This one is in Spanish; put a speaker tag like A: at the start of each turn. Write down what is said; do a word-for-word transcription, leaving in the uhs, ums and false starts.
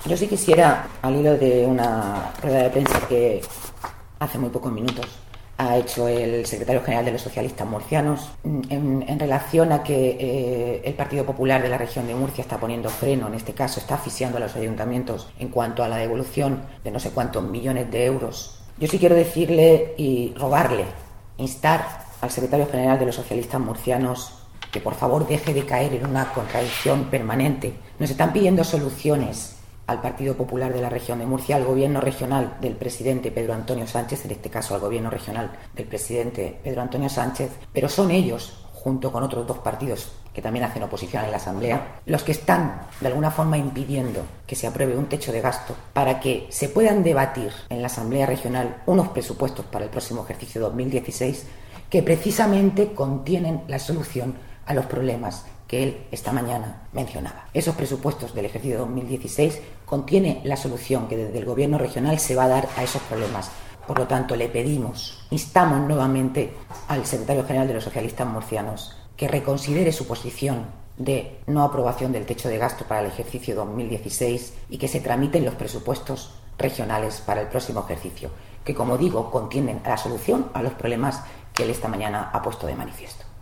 A: Yo sí quisiera, al hilo de una rueda de prensa que hace muy pocos minutos ha hecho el secretario general de los socialistas murcianos, en, en relación a que eh, el Partido Popular de la región de Murcia está poniendo freno, en este caso está asfixiando a los ayuntamientos en cuanto a la devolución de no sé cuántos millones de euros. Yo sí quiero decirle y rogarle, instar al secretario general de los socialistas murcianos que por favor deje de caer en una contradicción permanente. Nos están pidiendo soluciones al Partido Popular de la región de Murcia, al gobierno regional del presidente Pedro Antonio Sánchez, en este caso al gobierno regional del presidente Pedro Antonio Sánchez, pero son ellos, junto con otros dos partidos que también hacen oposición en la Asamblea, los que están de alguna forma impidiendo que se apruebe un techo de gasto para que se puedan debatir en la Asamblea Regional unos presupuestos para el próximo ejercicio dos mil dieciséis que precisamente contienen la solución a los problemas que él esta mañana mencionaba. Esos presupuestos del ejercicio dos mil dieciséis contienen la solución que desde el gobierno regional se va a dar a esos problemas. Por lo tanto, le pedimos, instamos nuevamente al secretario general de los socialistas murcianos que reconsidere su posición de no aprobación del techo de gasto para el ejercicio dos mil dieciséis y que se tramiten los presupuestos regionales para el próximo ejercicio, que, como digo, contienen la solución a los problemas que él esta mañana ha puesto de manifiesto.